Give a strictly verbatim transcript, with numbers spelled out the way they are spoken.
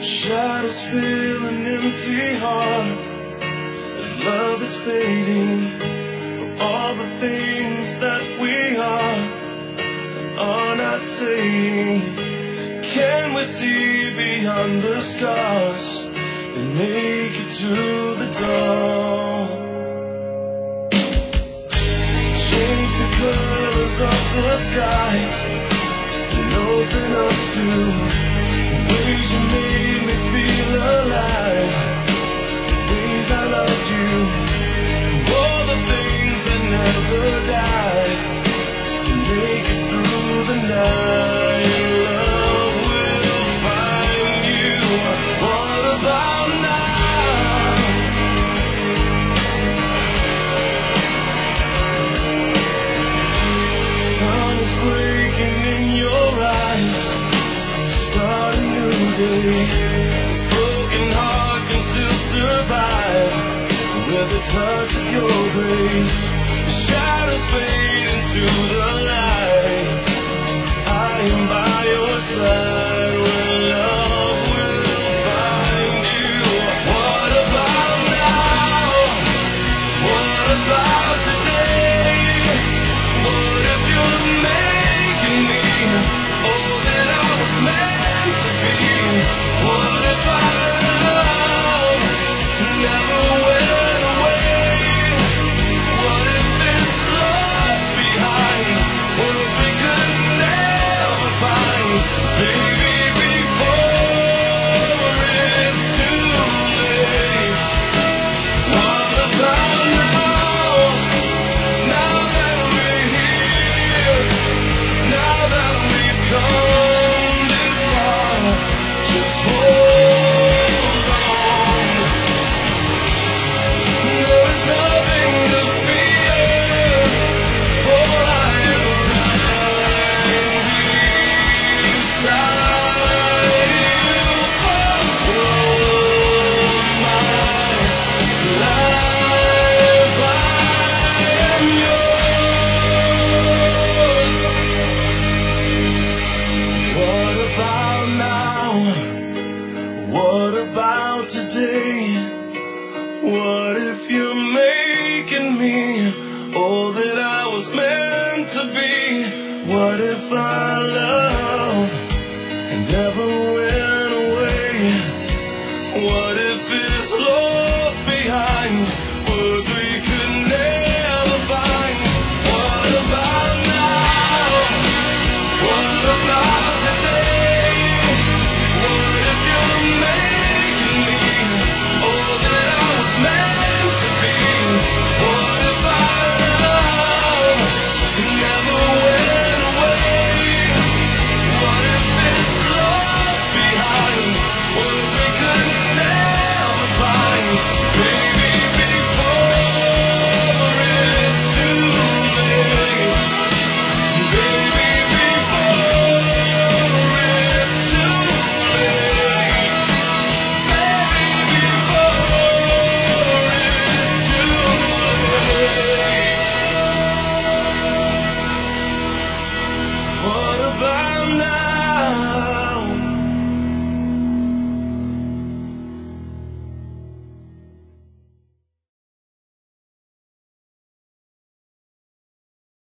Shadows fill an empty heart as love is fading. For all the things that we are are not saying. Can we see beyond the scars and make it to the dawn? Change the colors of the sky and open up to the ways you made me feel alive, the ways I loved you, all the things that never died, to make it through the night. Love will find you. What about now? Sun is breaking in your eyes. Start a new day. This broken heart can still survive with the touch of your grace. The shadows fade into the light. I am by your side when love will find you. What about now? What about today? What if you're making me all that I was meant to be? What if our love never went away? What if it's lost behind worlds we could never find? Baby, before it's too late. What about now? Now that we're here, now that we've come this far, just hold on. There's nothing to fear, for I am right beside you. For all my life I am yours. What about now? What about today? What if you're making me all that I was meant to be? What if I love